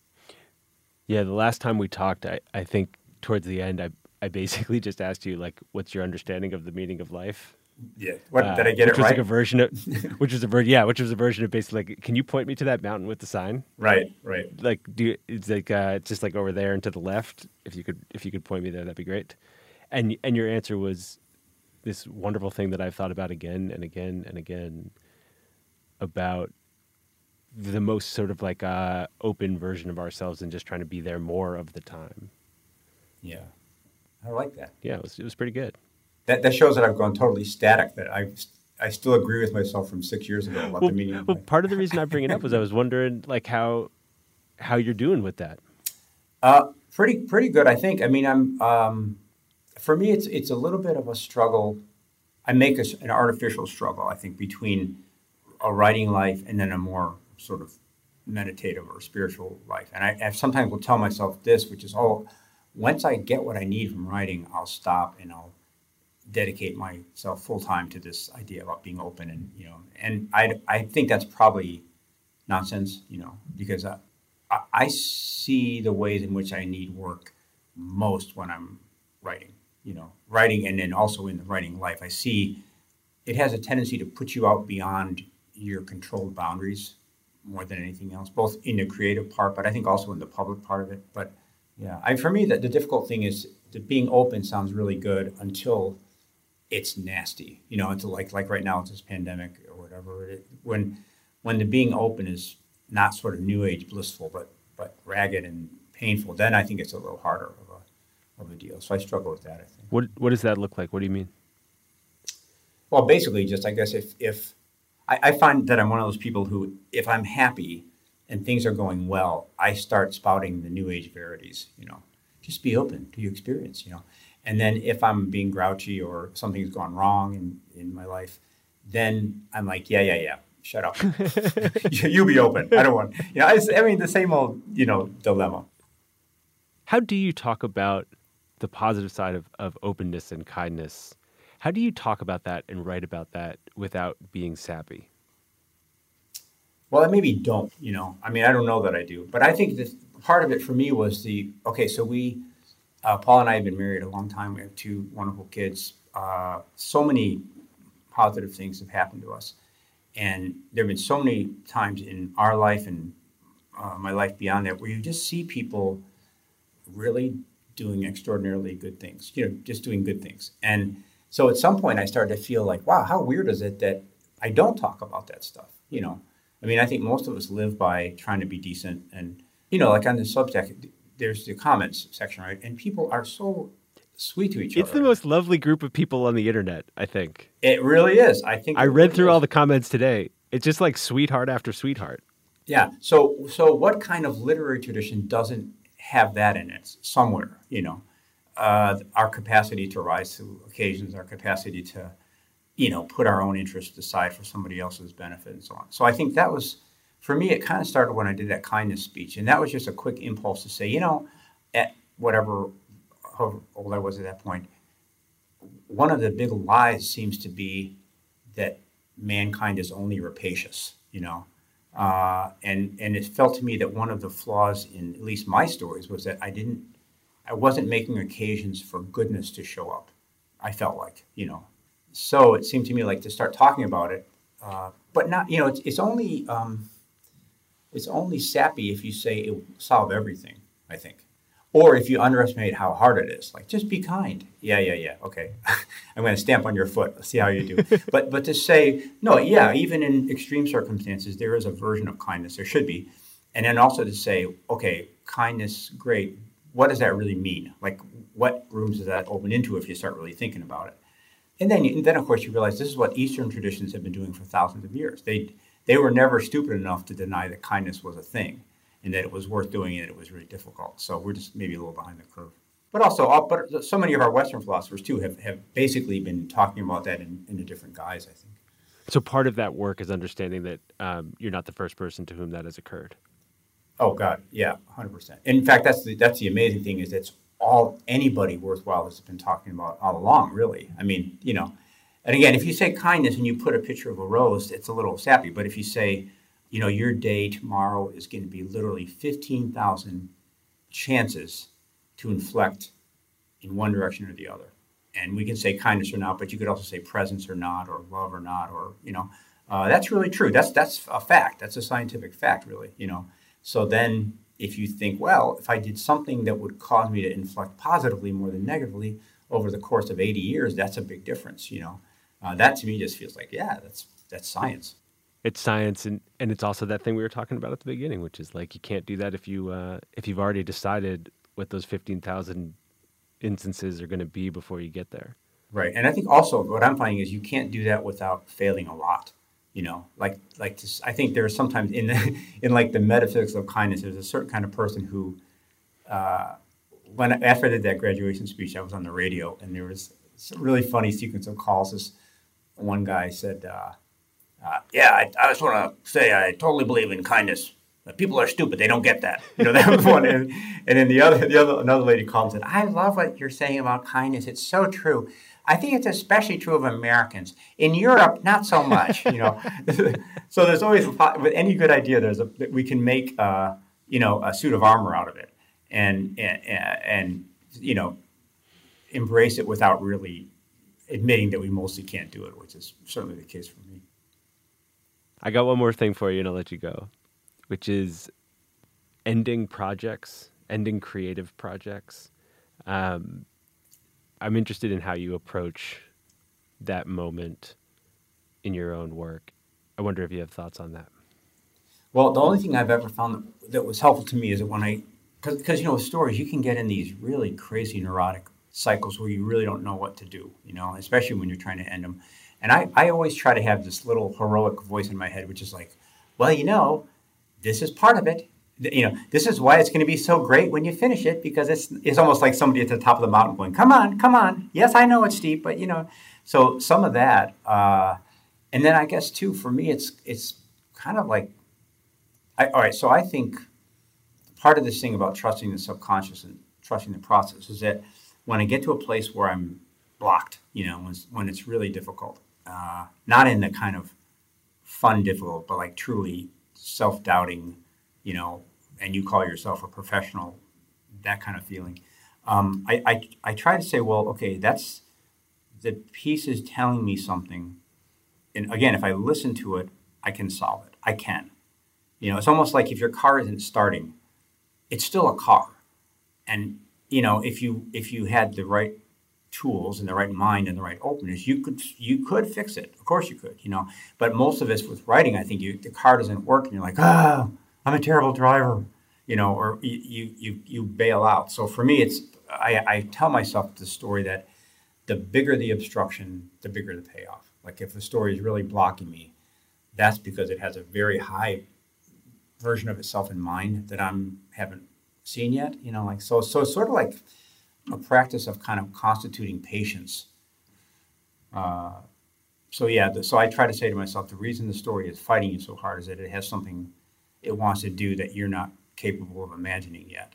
Yeah, the last time we talked, I, I think towards the end, I, I basically just asked you, like, what's your understanding of the meaning of life? Yeah. What, Uh, did I get which it was right? like a version of, which was a ver- yeah, which was a version of basically like, can you point me to that mountain with the sign? Right, right. Like, do you, it's like uh, just like over there and to the left. If you could, if you could point me there, that'd be great. And and your answer was this wonderful thing that I've thought about again and again and again about the most sort of like uh, open version of ourselves and just trying to be there more of the time. Yeah. I like that. Yeah, it was it was pretty good. That that shows that I've gone totally static, that I I still agree with myself from six years ago about Well, the meaning of well, life. part of the reason I bring it up was I was wondering like how how you're doing with that. Uh, pretty pretty good, I think. I mean, I'm um, for me, it's it's a little bit of a struggle. I make a, an artificial struggle, I think, between a writing life and then a more sort of meditative or spiritual life. And I, I sometimes will tell myself this, which is, oh, once I get what I need from writing, I'll stop and I'll dedicate myself full time to this idea about being open. And, you know, and I, I think that's probably nonsense, you know, because I, I, I see the ways in which I need work most when I'm writing, you know, writing and then also in the writing life. I see it has a tendency to put you out beyond your controlled boundaries more than anything else, both in the creative part, but I think also in the public part of it. But yeah, I, for me, the, the difficult thing is that being open sounds really good until it's nasty, you know, until like like right now it's this pandemic or whatever. It, when when the being open is not sort of new age blissful, but but ragged and painful, then I think it's a little harder of a of a deal. So I struggle with that, I think. What what does that look like? What do you mean? Well, basically, just I guess if if I, I find that I'm one of those people who, if I'm happy and things are going well, I start spouting the new age verities, you know, just be open to your experience, you know. And then if I'm being grouchy or something's gone wrong in, in my life, then I'm like, yeah, yeah, yeah, shut up. you, you be open. I don't want, you know, I, I mean, the same old, you know, dilemma. How do you talk about the positive side of, of openness and kindness? How do you talk about that and write about that without being sappy? Well, I maybe don't, you know, I mean, I don't know that I do, but I think this part of it for me was the, okay, so we, uh, Paul and I have been married a long time. We have two wonderful kids. Uh, so many positive things have happened to us. And there have been so many times in our life and uh, my life beyond that where you just see people really doing extraordinarily good things, you know, just doing good things. And so at some point I started to feel like, wow, how weird is it that I don't talk about that stuff, you know? I mean, I think most of us live by trying to be decent and, you know, like on the Substack, there's the comments section, right? And people are so sweet to each It's other. the most lovely group of people on the internet, I think. It really is. I think I it read really through is. all the comments today. It's just like sweetheart after sweetheart. Yeah. So, so what kind of literary tradition doesn't have that in it somewhere? You know, uh, our capacity to rise to occasions, our capacity to, you know, put our own interests aside for somebody else's benefit and so on. So I think that was, for me, it kind of started when I did that kindness speech. And that was just a quick impulse to say, you know, at whatever, however old I was at that point, one of the big lies seems to be that mankind is only rapacious, you know. Uh, and, and it felt to me that one of the flaws in at least my stories was that I didn't, I wasn't making occasions for goodness to show up. I felt like, you know. So it seemed to me like to start talking about it, uh, but not, you know, it's, it's only, um, it's only sappy if you say it will solve everything, I think. Or if you underestimate how hard it is, like just be kind. Yeah, yeah, yeah. Okay, I'm going to stamp on your foot. Let's see how you do. but but to say no, yeah, even in extreme circumstances, there is a version of kindness. There should be, and then also to say, okay, kindness, great. What does that really mean? Like, what rooms does that open into if you start really thinking about it? And then, and then of course, you realize this is what Eastern traditions have been doing for thousands of years. They they were never stupid enough to deny that kindness was a thing, and that it was worth doing, and it was really difficult. So we're just maybe a little behind the curve. But also, uh, but so many of our Western philosophers, too, have, have basically been talking about that in, in a different guise, I think. So part of that work is understanding that um, you're not the first person to whom that has occurred. Oh, God, yeah, one hundred percent. In fact, that's the, that's the amazing thing is that's all anybody worthwhile has been talking about all along, really. I mean, you know, and again, if you say kindness and you put a picture of a rose, it's a little sappy. But if you say, you know, your day tomorrow is going to be literally fifteen thousand chances to inflect in one direction or the other. And we can say kindness or not, but you could also say presence or not, or love or not, or, you know, uh, that's really true. That's that's a fact. That's a scientific fact, really, you know. So then if you think, well, if I did something that would cause me to inflect positively more than negatively over the course of eighty years, that's a big difference, you know. Uh, that to me just feels like, yeah, that's that's science. It's science, and, and it's also that thing we were talking about at the beginning, which is like you can't do that if you uh, if you've already decided what those fifteen thousand instances are going to be before you get there. Right, and I think also what I'm finding is you can't do that without failing a lot. You know, like like to, I think there's sometimes in the, in like the metaphysics of kindness, there's a certain kind of person who, uh, when after I did that graduation speech, I was on the radio, and there was a really funny sequence of calls. This one guy said. Uh, Uh, yeah, I, I just want to say I totally believe in kindness. People are stupid; they don't get that. You know, that was one. And, and then the other, the other, another lady called and said, "I love what you're saying about kindness. It's so true. I think it's especially true of Americans. In Europe, not so much." You know, so there's always with any good idea, there's a we can make uh, you know a suit of armor out of it, and and, and you know embrace it without really admitting that we mostly can't do it, which is certainly the case for me. I got one more thing for you and I'll let you go, which is ending projects, ending creative projects. Um, I'm interested in how you approach that moment in your own work. I wonder if you have thoughts on that. Well, the only thing I've ever found that, that was helpful to me is that when I, because, you know, with stories, you can get in these really crazy neurotic cycles where you really don't know what to do, you know, especially when you're trying to end them. And I, I always try to have this little heroic voice in my head, which is like, well, you know, this is part of it. You know, this is why it's going to be so great when you finish it, because it's it's almost like somebody at the top of the mountain going, come on, come on. Yes, I know it's steep, but, you know, so some of that. Uh, and then I guess, too, for me, it's it's kind of like, I, all right, so I think part of this thing about trusting the subconscious and trusting the process is that when I get to a place where I'm blocked, you know, when, when it's really difficult, Uh, not in the kind of fun difficult, but like truly self-doubting, you know, and you call yourself a professional, that kind of feeling. Um, I, I I try to say, well, okay, that's the piece is telling me something. And again, if I listen to it, I can solve it. I can. You know, it's almost like if your car isn't starting, it's still a car. And, you know, if you if you had the right tools and the right mind and the right openness, you could you could fix it. Of course you could, you know. But most of us with writing, I think you the car doesn't work and you're like, ah, I'm a terrible driver, you know, or you you you, you bail out. So for me, it's I, I tell myself the story that the bigger the obstruction, the bigger the payoff. Like if the story is really blocking me, that's because it has a very high version of itself in mind that I'm haven't seen yet. You know, like so so it's sort of like a practice of kind of constituting patience. Uh, so yeah, the, so I try to say to myself, the reason the story is fighting you so hard is that it has something it wants to do that you're not capable of imagining yet.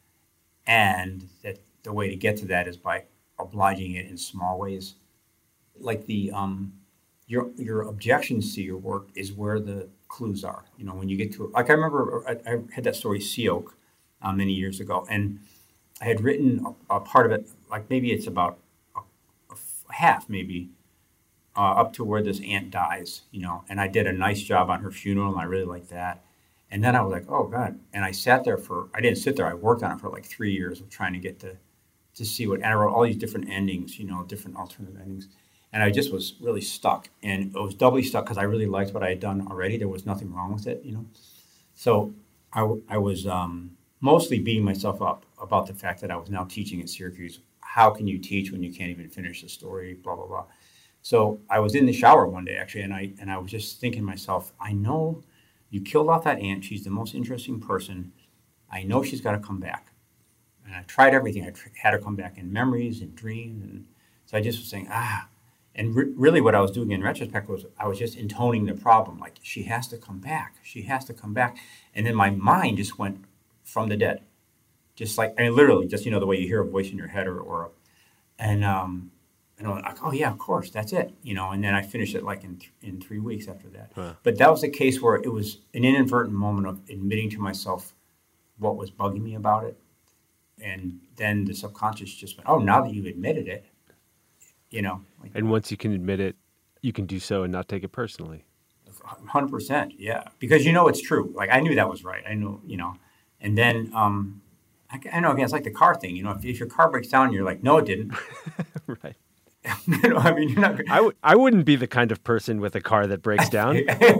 And that the way to get to that is by obliging it in small ways. Like the, um, your your objections to your work is where the clues are. You know, when you get to it, like I remember I, I had that story Sea Oak uh, many years ago, and I had written a, a part of it, like maybe it's about a, a half, maybe, uh, up to where this aunt dies, you know, and I did a nice job on her funeral, and I really liked that. And then I was like, oh, God. And I sat there for, I didn't sit there, I worked on it for like three years of trying to get to, to see what, and I wrote all these different endings, you know, different alternative endings. And I just was really stuck. And it was doubly stuck because I really liked what I had done already. There was nothing wrong with it, you know. So I, I was um, mostly beating myself up about the fact that I was now teaching at Syracuse. How can you teach when you can't even finish the story, blah, blah, blah. So I was in the shower one day, actually, and I and I was just thinking to myself, I know you killed off that aunt. She's the most interesting person. I know she's got to come back. And I tried everything. I tr- had her come back in memories and dreams. And so I just was saying, ah. And re- really what I was doing in retrospect was I was just intoning the problem. Like, she has to come back. She has to come back. And then my mind just went from the dead. Just like, I mean, literally, just, you know, the way you hear a voice in your head or, or and, um, and I was like, oh, yeah, of course, that's it. You know, and then I finished it like in th- in three weeks after that. Huh. But that was a case where it was an inadvertent moment of admitting to myself what was bugging me about it. And then the subconscious just went, oh, now that you've admitted it, you know. Like, and once you can admit it, you can do so and not take it personally. one hundred percent, yeah. Because you know it's true. Like, I knew that was right. I knew, you know. And then, um, I, I know, again, it's like the car thing. You know, if, if your car breaks down, you're like, no, it didn't. Right. You know, I mean, you're not. I, w- I wouldn't be the kind of person with a car that breaks down.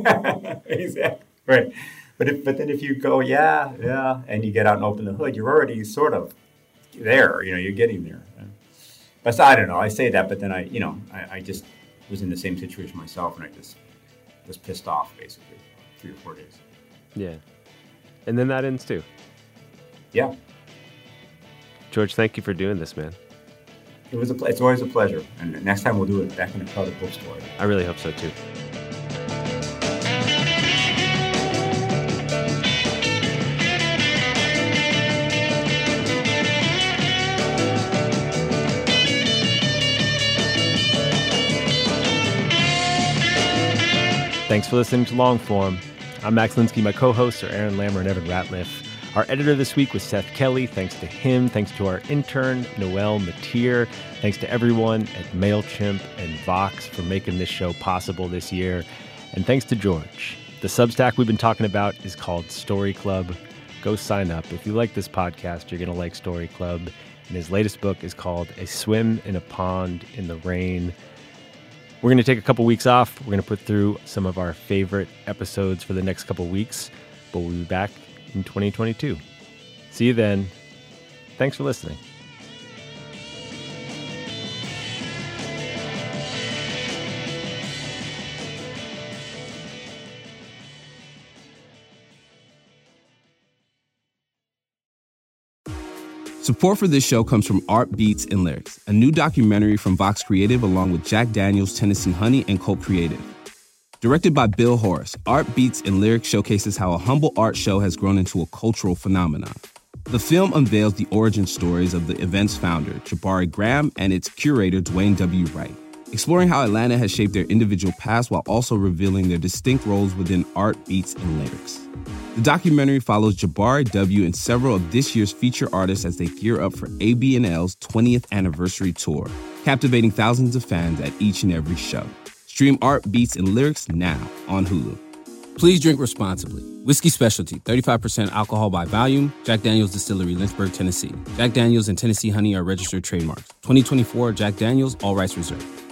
Exactly. Right. But if, but then if you go, yeah, yeah, and you get out and open the hood, you're already sort of there. You know, you're getting there. But so, I don't know. I say that, but then I, you know, I, I just was in the same situation myself, and I just was pissed off basically three or four days. Yeah. And then that ends too. Yeah. George, thank you for doing this, man. It was a, it's always a pleasure. And next time we'll do it back in a crowded bookstore. I really hope so, too. Thanks for listening to Longform. I'm Max Linsky. My co-hosts are Aaron Lammer and Evan Ratliff. Our editor this week was Seth Kelly. Thanks to him. Thanks to our intern, Noel Mateer. Thanks to everyone at MailChimp and Vox for making this show possible this year. And thanks to George. The Substack we've been talking about is called Story Club. Go sign up. If you like this podcast, you're going to like Story Club. And his latest book is called A Swim in a Pond in the Rain. We're going to take a couple weeks off. We're going to put through some of our favorite episodes for the next couple weeks. But we'll be back in twenty twenty-two. See you then. Thanks for listening. Support for this show comes from Art Beats and Lyrics, a new documentary from Vox Creative along with Jack Daniels, Tennessee Honey, and Colt Creative. Directed by Bill Horace, Art Beats and Lyrics showcases how a humble art show has grown into a cultural phenomenon. The film unveils the origin stories of the event's founder, Jabari Graham, and its curator, Dwayne W. Wright, exploring how Atlanta has shaped their individual paths while also revealing their distinct roles within art, beats, and lyrics. The documentary follows Jabari W. and several of this year's feature artists as they gear up for A B and L's twentieth anniversary tour, captivating thousands of fans at each and every show. Stream Art, Beats, and Lyrics now on Hulu. Please drink responsibly. Whiskey Specialty, thirty-five percent alcohol by volume. Jack Daniel's Distillery, Lynchburg, Tennessee. Jack Daniel's and Tennessee Honey are registered trademarks. twenty twenty-four Jack Daniel's, all rights reserved.